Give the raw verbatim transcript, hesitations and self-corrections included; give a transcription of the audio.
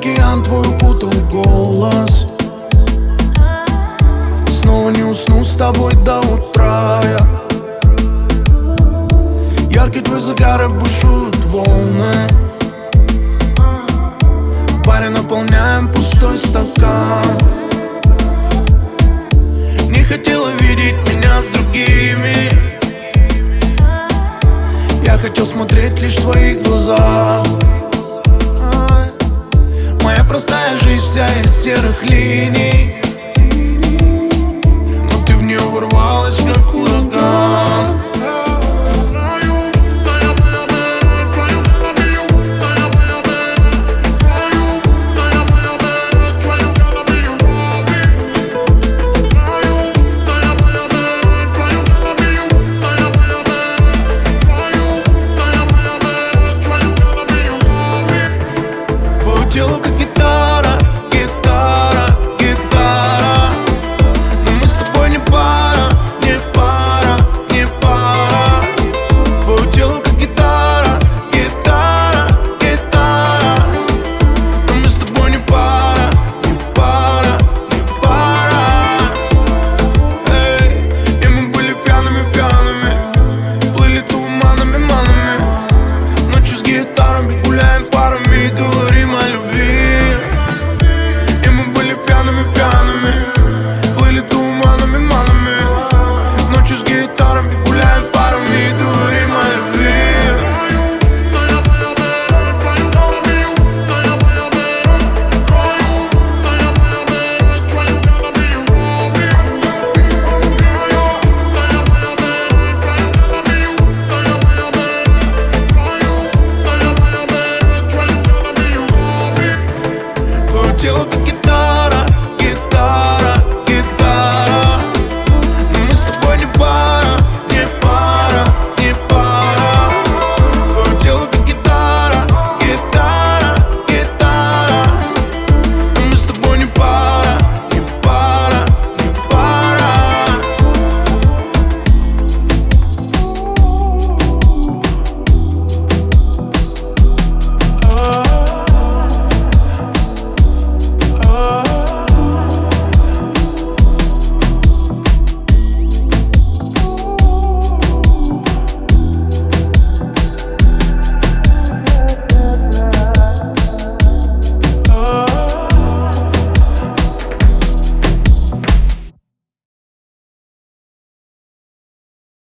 океан твой укутал голос. Снова не усну с тобой до утра я. Яркий твой загар и бушуют волны. В баре наполняем пустой стакан. Не хотела видеть меня с другими. Я хотел смотреть лишь в твои глаза. Моя простая жизнь вся из серых линий.